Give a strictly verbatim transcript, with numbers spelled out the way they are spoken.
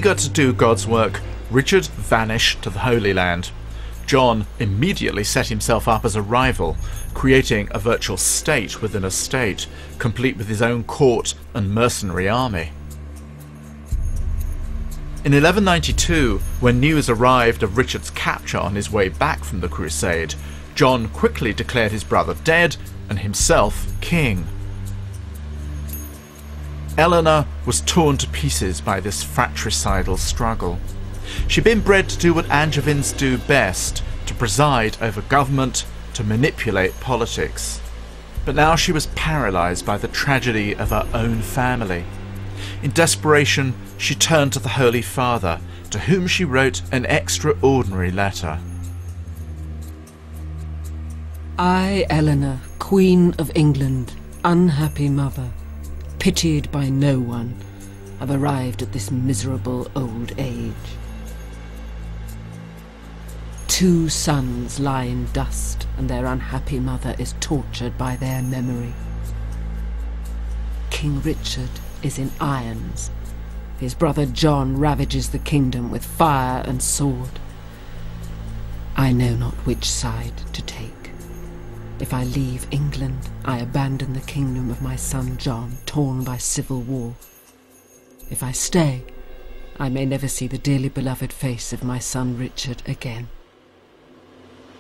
Eager to do God's work, Richard vanished to the Holy Land. John immediately set himself up as a rival, creating a virtual state within a state, complete with his own court and mercenary army. In eleven ninety-two, when news arrived of Richard's capture on his way back from the crusade, John quickly declared his brother dead and himself king. Eleanor was torn to pieces by this fratricidal struggle. She'd been bred to do what Angevins do best, to preside over government, to manipulate politics. But now she was paralysed by the tragedy of her own family. In desperation, she turned to the Holy Father, to whom she wrote an extraordinary letter. I, Eleanor, Queen of England, unhappy mother, pitied by no one, have arrived at this miserable old age. Two sons lie in dust, and their unhappy mother is tortured by their memory. King Richard is in irons. His brother John ravages the kingdom with fire and sword. I know not which side to take. If I leave England, I abandon the kingdom of my son John, torn by civil war. If I stay, I may never see the dearly beloved face of my son Richard again.